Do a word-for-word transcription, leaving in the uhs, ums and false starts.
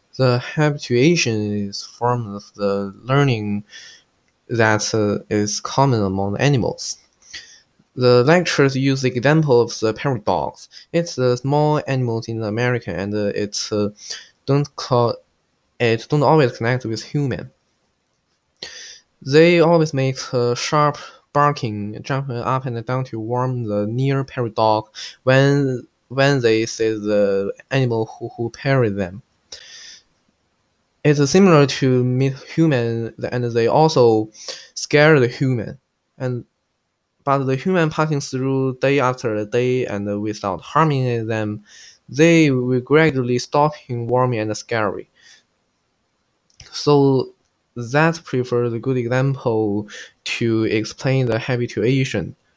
The habituation is form of the learning that uh, is common among animals. The lectures use the example of the parrot dogs. It's a small animal in America, and uh, it uh, don't call it don't always connect with human. They always make a sharp barking, jumping up and down to warn the near parrot dog when when they see the animal who, who parry them. It's similar to meet human, and they also scare the human. And but the human passing through day after day and without harming them, they will gradually stop being warming and scary. So that prefers a good example to explain the habituation.